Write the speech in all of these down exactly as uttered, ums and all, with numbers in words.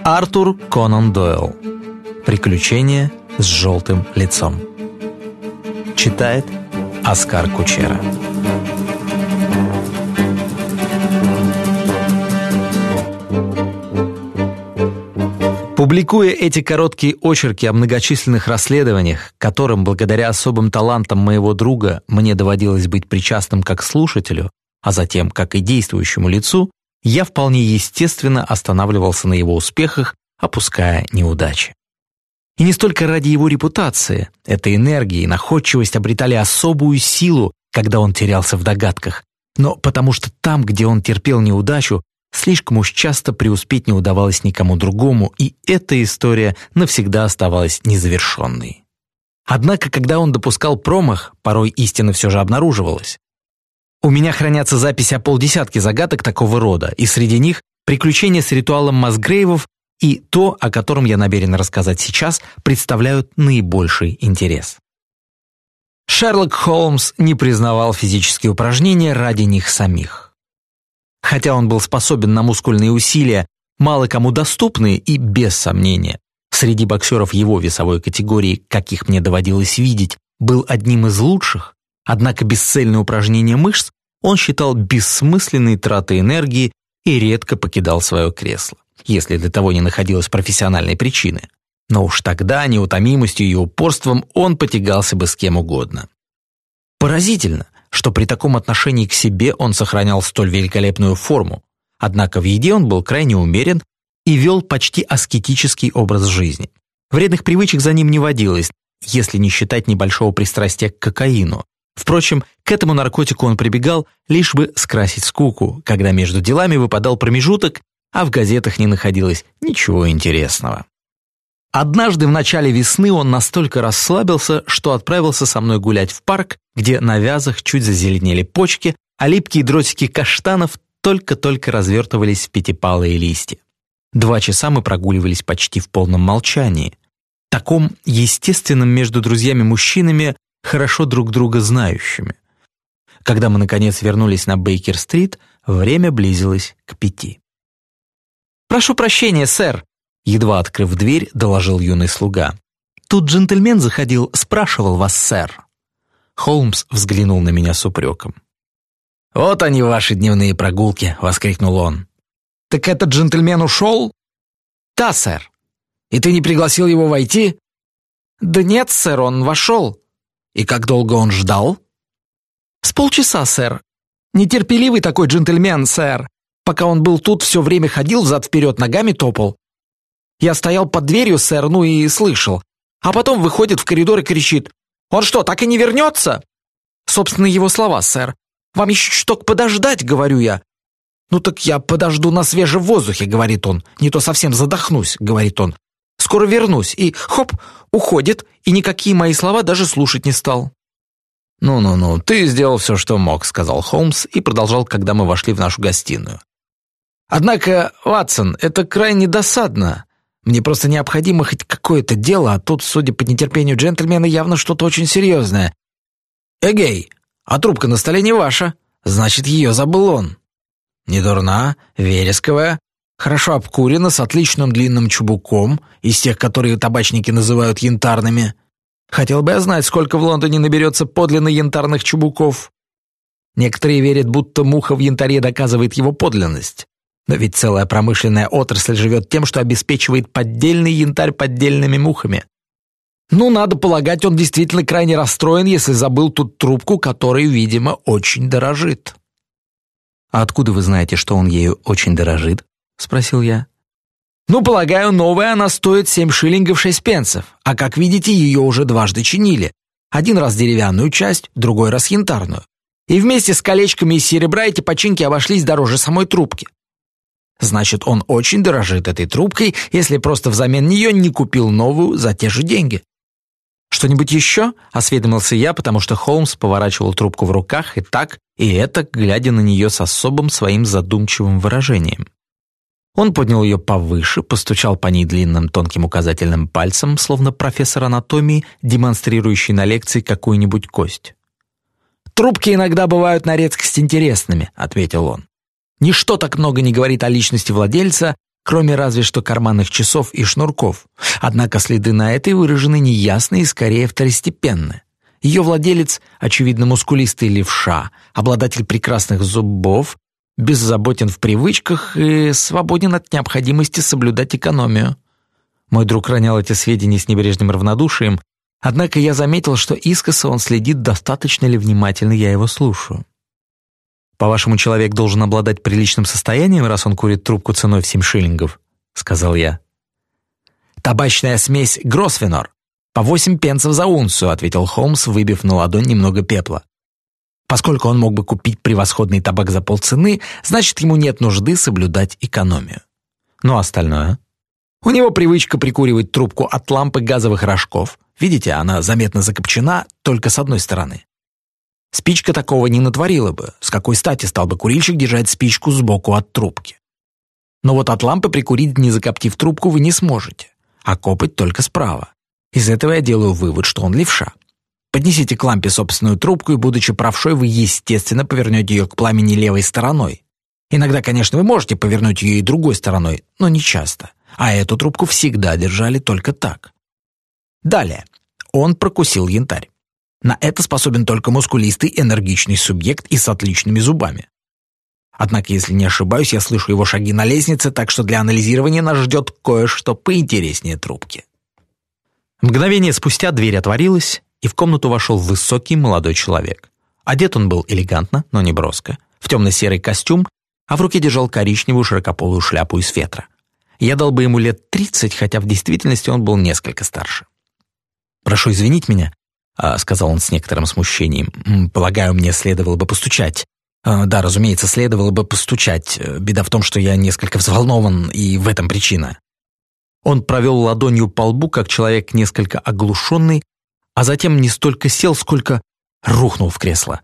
Артур Конан Дойл. Приключения с желтым лицом. Читает Оскар Кучера. Публикуя эти короткие очерки о многочисленных расследованиях, которым, благодаря особым талантам моего друга, мне доводилось быть причастным как слушателю, а затем как и действующему лицу, я вполне естественно останавливался на его успехах, опуская неудачи. И не столько ради его репутации, эта энергия и находчивость обретали особую силу, когда он терялся в догадках, но потому что там, где он терпел неудачу, слишком уж часто преуспеть не удавалось никому другому, и эта история навсегда оставалась незавершенной. Однако, когда он допускал промах, порой истина все же обнаруживалась. У меня хранятся записи о полдесятки загадок такого рода, и среди них приключения с ритуалом Масгрейвов и то, о котором я намерен рассказать сейчас, представляют наибольший интерес. Шерлок Холмс не признавал физические упражнения ради них самих. Хотя он был способен на мускульные усилия, мало кому доступные и, без сомнения, среди боксеров его весовой категории, каких мне доводилось видеть, был одним из лучших, однако бесцельные упражнения мышц он считал бессмысленной тратой энергии и редко покидал свое кресло, если для того не находилось профессиональной причины. Но уж тогда неутомимостью и упорством он потягался бы с кем угодно. Поразительно, что при таком отношении к себе он сохранял столь великолепную форму, однако в еде он был крайне умерен и вел почти аскетический образ жизни. Вредных привычек за ним не водилось, если не считать небольшого пристрастия к кокаину. Впрочем, к этому наркотику он прибегал, лишь бы скрасить скуку, когда между делами выпадал промежуток, а в газетах не находилось ничего интересного. Однажды в начале весны он настолько расслабился, что отправился со мной гулять в парк, где на вязах чуть зазеленели почки, а липкие дротики каштанов только-только развертывались в пятипалые листья. Два часа мы прогуливались почти в полном молчании, таком естественном между друзьями-мужчинами, хорошо друг друга знающими. Когда мы, наконец, вернулись на Бейкер-стрит, время близилось к пяти. «Прошу прощения, сэр», — едва открыв дверь, доложил юный слуга. «Тут джентльмен заходил, спрашивал вас, сэр». Холмс взглянул на меня с упреком. «Вот они, ваши дневные прогулки», — воскликнул он. «Так этот джентльмен ушел?» «Да, сэр». «И ты не пригласил его войти?» «Да нет, сэр, он вошел». «И как долго он ждал?» «С полчаса, сэр. Нетерпеливый такой джентльмен, сэр. Пока он был тут, все время ходил взад-вперед, ногами топал. Я стоял под дверью, сэр, ну и слышал. А потом выходит в коридор и кричит: «Он что, так и не вернется?» Собственно, его слова, сэр. «Вам еще чуток подождать», — говорю я. «Ну так я подожду на свежем воздухе», — говорит он. «Не то совсем задохнусь», — говорит он. «Скоро вернусь». И хоп, уходит, и никакие мои слова даже слушать не стал. «Ну-ну-ну, ты сделал все, что мог», — сказал Холмс и продолжал, когда мы вошли в нашу гостиную. «Однако, Ватсон, это крайне досадно. Мне просто необходимо хоть какое-то дело, а тут, судя по нетерпению джентльмена, явно что-то очень серьезное. Эгей, а трубка на столе не ваша, значит, ее забыл он. Не дурна, вересковая, хорошо обкурена, с отличным длинным чубуком, из тех, которые табачники называют янтарными. Хотел бы я знать, сколько в Лондоне наберется подлинно янтарных чубуков. Некоторые верят, будто муха в янтаре доказывает его подлинность. Но ведь целая промышленная отрасль живет тем, что обеспечивает поддельный янтарь поддельными мухами. Ну, надо полагать, он действительно крайне расстроен, если забыл тут трубку, которой, видимо, очень дорожит. «А откуда вы знаете, что он ею очень дорожит?» — спросил я. «Ну, полагаю, новая она стоит семь шиллингов шесть пенсов, а, как видите, ее уже дважды чинили. Один раз деревянную часть, другой раз янтарную. И вместе с колечками из серебра эти починки обошлись дороже самой трубки. Значит, он очень дорожит этой трубкой, если просто взамен нее не купил новую за те же деньги». «Что-нибудь еще?» — осведомился я, потому что Холмс поворачивал трубку в руках и так, и это, глядя на нее с особым своим задумчивым выражением. Он поднял ее повыше, постучал по ней длинным тонким указательным пальцем, словно профессор анатомии, демонстрирующий на лекции какую-нибудь кость. «Трубки иногда бывают на редкость интересными», — ответил он. «Ничто так много не говорит о личности владельца, кроме разве что карманных часов и шнурков. Однако следы на этой выражены неясно и скорее второстепенно. Ее владелец, очевидно, мускулистый левша, обладатель прекрасных зубов, беззаботен в привычках и свободен от необходимости соблюдать экономию. Мой друг ронял эти сведения с небрежным равнодушием, однако я заметил, что искоса он следит, достаточно ли внимательно я его слушаю. «По-вашему, человек должен обладать приличным состоянием, раз он курит трубку ценой в семь шиллингов?» — сказал я. «Табачная смесь Гросвенор. По восемь пенсов за унцию», — ответил Холмс, выбив на ладонь немного пепла. «Поскольку он мог бы купить превосходный табак за полцены, значит, ему нет нужды соблюдать экономию. Ну, а остальное? У него привычка прикуривать трубку от лампы газовых рожков. Видите, она заметно закопчена только с одной стороны. Спичка такого не натворила бы. С какой стати стал бы курильщик держать спичку сбоку от трубки? Но вот от лампы прикурить, не закоптив трубку, вы не сможете, а копать только справа. Из этого я делаю вывод, что он левша. Поднесите к лампе собственную трубку, и, будучи правшой, вы, естественно, повернете ее к пламени левой стороной. Иногда, конечно, вы можете повернуть ее и другой стороной, но не часто. А эту трубку всегда держали только так. Далее. Он прокусил янтарь. На это способен только мускулистый, энергичный субъект и с отличными зубами. Однако, если не ошибаюсь, я слышу его шаги на лестнице, так что для анализирования нас ждет кое-что поинтереснее трубки. Мгновение спустя дверь отворилась, и в комнату вошел высокий молодой человек. Одет он был элегантно, но не броско, в темно-серый костюм, а в руке держал коричневую широкополую шляпу из фетра. Я дал бы ему лет тридцать, хотя в действительности он был несколько старше. «Прошу извинить меня», — сказал он с некоторым смущением. «Полагаю, мне следовало бы постучать». «Да, разумеется, следовало бы постучать. Беда в том, что я несколько взволнован, и в этом причина». Он провел ладонью по лбу, как человек несколько оглушенный, а затем не столько сел, сколько рухнул в кресло.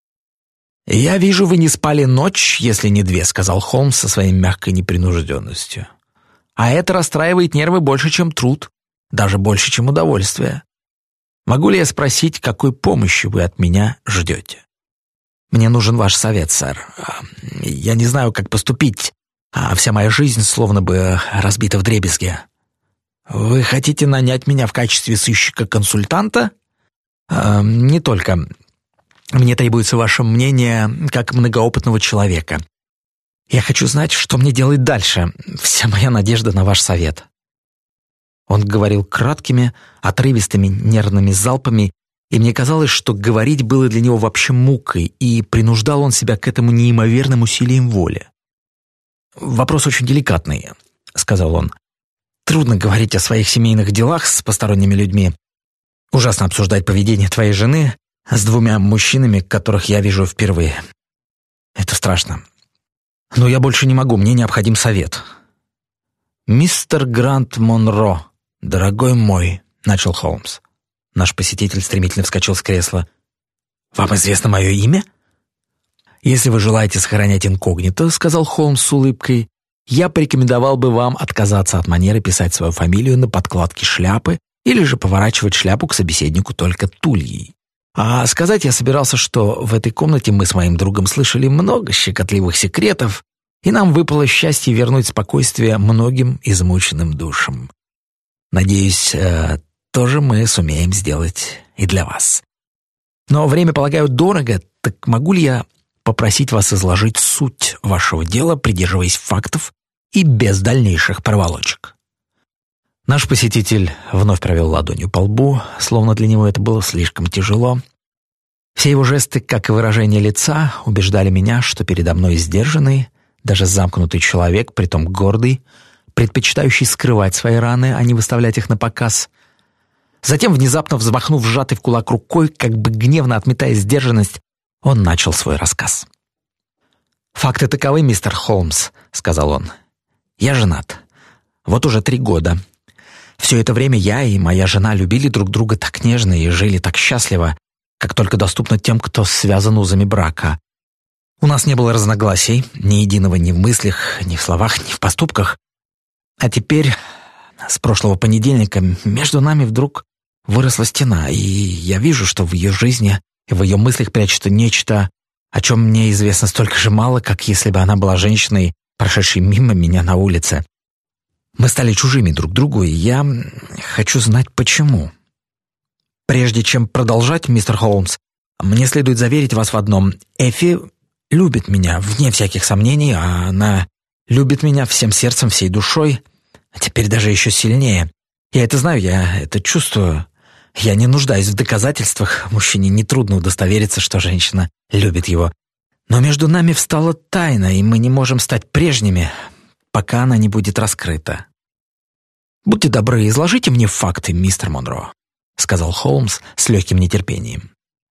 «Я вижу, вы не спали ночь, если не две», — сказал Холмс со своей мягкой непринужденностью. «А это расстраивает нервы больше, чем труд, даже больше, чем удовольствие. Могу ли я спросить, какой помощи вы от меня ждете?» «Мне нужен ваш совет, сэр. Я не знаю, как поступить, а вся моя жизнь словно бы разбита вдребезги». «Вы хотите нанять меня в качестве сыщика-консультанта?» э, «Не только. Мне требуется ваше мнение как многоопытного человека. Я хочу знать, что мне делать дальше. Вся моя надежда на ваш совет». Он говорил краткими, отрывистыми нервными залпами, и мне казалось, что говорить было для него вообще мукой, и принуждал он себя к этому неимоверным усилием воли. «Вопрос очень деликатный», — сказал он. «Трудно говорить о своих семейных делах с посторонними людьми. Ужасно обсуждать поведение твоей жены с двумя мужчинами, которых я вижу впервые. Это страшно. Но я больше не могу, мне необходим совет». «Мистер Грант Монро, дорогой мой», — начал Холмс. Наш посетитель стремительно вскочил с кресла. «Вам известно мое имя?» «Если вы желаете сохранять инкогнито», — сказал Холмс с улыбкой, «я порекомендовал бы вам отказаться от манеры писать свою фамилию на подкладке шляпы или же поворачивать шляпу к собеседнику только тульей. А сказать я собирался, что в этой комнате мы с моим другом слышали много щекотливых секретов, и нам выпало счастье вернуть спокойствие многим измученным душам. Надеюсь, тоже мы сумеем сделать и для вас. Но время, полагаю, дорого, так могу ли я попросить вас изложить суть вашего дела, придерживаясь фактов и без дальнейших проволочек?» Наш посетитель вновь провел ладонью по лбу, словно для него это было слишком тяжело. Все его жесты, как и выражение лица, убеждали меня, что передо мной сдержанный, даже замкнутый человек, притом гордый, предпочитающий скрывать свои раны, а не выставлять их на показ. Затем, внезапно взмахнув сжатой в кулак рукой, как бы гневно отметая сдержанность, он начал свой рассказ. «Факты таковы, мистер Холмс», — сказал он. «Я женат. Вот уже три года. Все это время я и моя жена любили друг друга так нежно и жили так счастливо, как только доступно тем, кто связан узами брака. У нас не было разногласий, ни единого ни в мыслях, ни в словах, ни в поступках. А теперь, с прошлого понедельника, между нами вдруг выросла стена, и я вижу, что в ее жизни и в ее мыслях прячется нечто, о чем мне известно столько же мало, как если бы она была женщиной, прошедшей мимо меня на улице. Мы стали чужими друг другу, и я хочу знать, почему. Прежде чем продолжать, мистер Холмс, мне следует заверить вас в одном. Эффи любит меня, вне всяких сомнений, а она любит меня всем сердцем, всей душой, а теперь даже еще сильнее. Я это знаю, я это чувствую. Я не нуждаюсь в доказательствах. Мужчине нетрудно удостовериться, что женщина любит его. Но между нами встала тайна, и мы не можем стать прежними, пока она не будет раскрыта. «Будьте добры, изложите мне факты, мистер Монро», — сказал Холмс с легким нетерпением.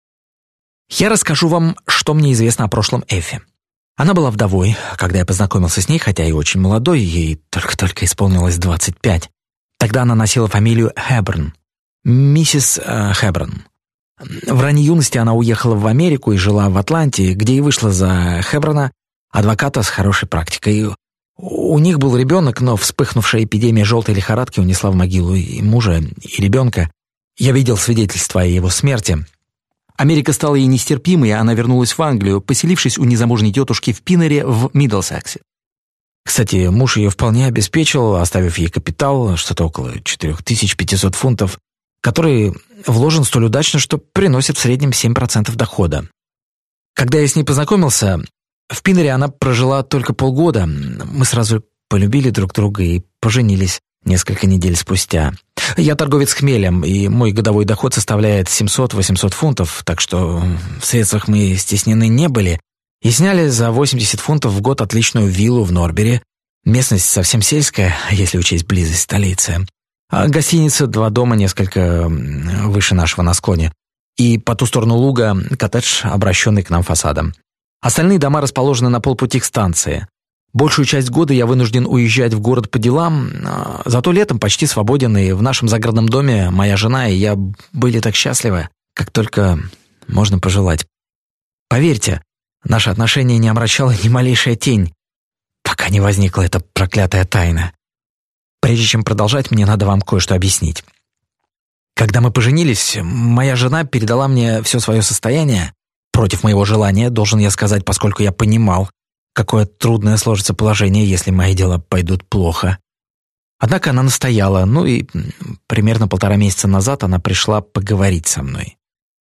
«Я расскажу вам, что мне известно о прошлом Эффи. Она была вдовой, когда я познакомился с ней, хотя и очень молодой, ей только-только исполнилось двадцать пять. Тогда она носила фамилию Хэбберн, миссис э, Хэбберн. В ранней юности она уехала в Америку и жила в Атланте, где и вышла за Хэбберна, адвоката с хорошей практикой. У них был ребенок, но вспыхнувшая эпидемия желтой лихорадки унесла в могилу и мужа, и ребенка. Я видел свидетельства о его смерти. Америка стала ей нестерпимой, и она вернулась в Англию, поселившись у незамужней тетушки в Пиннере в Миддлсексе. Кстати, муж ее вполне обеспечил, оставив ей капитал, что-то около четыре тысячи пятьсот фунтов, который вложен столь удачно, что приносит в среднем семь процентов дохода. Когда я с ней познакомился, в Пиннере она прожила только полгода. Мы сразу полюбили друг друга и поженились несколько недель спустя. Я торговец хмелем, и мой годовой доход составляет семьсот-восемьсот фунтов, так что в средствах мы стеснены не были, и сняли за восемьдесят фунтов в год отличную виллу в Норбери. Местность совсем сельская, если учесть близость столицы. А гостиница, два дома несколько выше нашего на склоне. И по ту сторону луга коттедж, обращенный к нам фасадом. Остальные дома расположены на полпути к станции. Большую часть года я вынужден уезжать в город по делам, зато летом почти свободен, и в нашем загородном доме моя жена и я были так счастливы, как только можно пожелать. Поверьте, наши отношения не омрачала ни малейшая тень, пока не возникла эта проклятая тайна. Прежде чем продолжать, мне надо вам кое-что объяснить. Когда мы поженились, моя жена передала мне все свое состояние, против моего желания, должен я сказать, поскольку я понимал, какое трудное сложится положение, если мои дела пойдут плохо. Однако она настояла, ну и примерно полтора месяца назад она пришла поговорить со мной.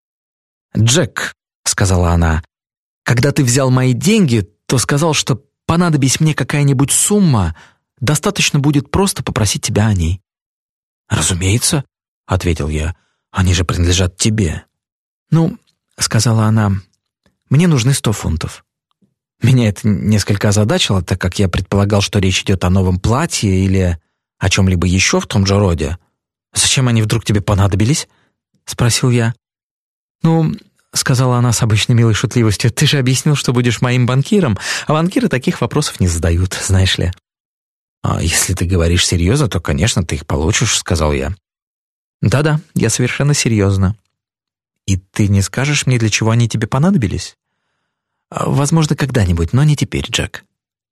«Джек», — сказала она, — «когда ты взял мои деньги, то сказал, что понадобись мне какая-нибудь сумма, достаточно будет просто попросить тебя о ней». «Разумеется», — ответил я, — «они же принадлежат тебе». «Ну», — сказала она, — «мне нужны сто фунтов». Меня это несколько озадачило, так как я предполагал, что речь идет о новом платье или о чем-либо еще в том же роде. «Зачем они вдруг тебе понадобились?» — спросил я. «Ну, — сказала она с обычной милой шутливостью, — ты же объяснил, что будешь моим банкиром, а банкиры таких вопросов не задают, знаешь ли». «А если ты говоришь серьезно, то, конечно, ты их получишь», — сказал я. «Да-да, я совершенно серьезно». «И ты не скажешь мне, для чего они тебе понадобились?» «Возможно, когда-нибудь, но не теперь, Джек».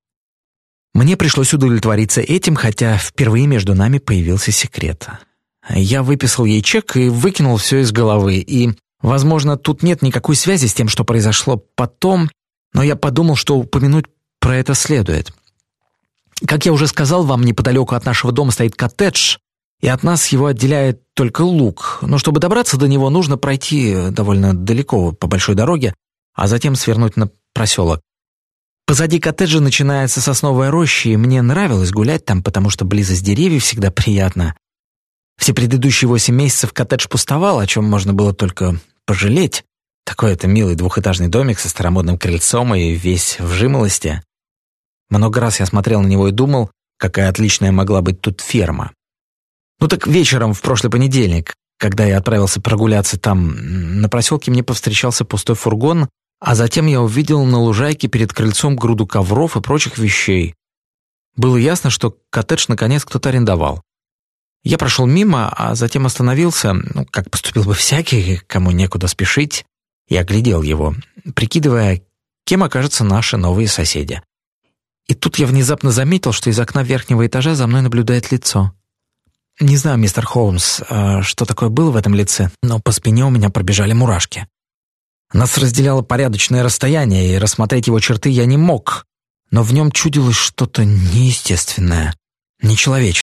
Мне пришлось удовлетвориться этим, хотя впервые между нами появился секрет. Я выписал ей чек и выкинул все из головы, и, возможно, тут нет никакой связи с тем, что произошло потом, но я подумал, что упомянуть про это следует. Как я уже сказал вам, неподалеку от нашего дома стоит коттедж, и от нас его отделяет только луг, но чтобы добраться до него, нужно пройти довольно далеко по большой дороге, а затем свернуть на проселок. Позади коттеджа начинается сосновая роща, и мне нравилось гулять там, потому что близость деревьев всегда приятна. Все предыдущие восемь месяцев коттедж пустовал, о чем можно было только пожалеть. Такой это милый двухэтажный домик со старомодным крыльцом и весь в жимолости. Много раз я смотрел на него и думал, какая отличная могла быть тут ферма. Ну так вечером в прошлый понедельник, когда я отправился прогуляться там, на проселке мне повстречался пустой фургон, а затем я увидел на лужайке перед крыльцом груду ковров и прочих вещей. Было ясно, что коттедж наконец кто-то арендовал. Я прошел мимо, а затем остановился, ну, как поступил бы всякий, кому некуда спешить, и оглядел его, прикидывая, кем окажутся наши новые соседи. И тут я внезапно заметил, что из окна верхнего этажа за мной наблюдает лицо. Не знаю, мистер Холмс, что такое было в этом лице, но по спине у меня пробежали мурашки. Нас разделяло порядочное расстояние, и рассмотреть его черты я не мог, но в нем чудилось что-то неестественное, нечеловеческое.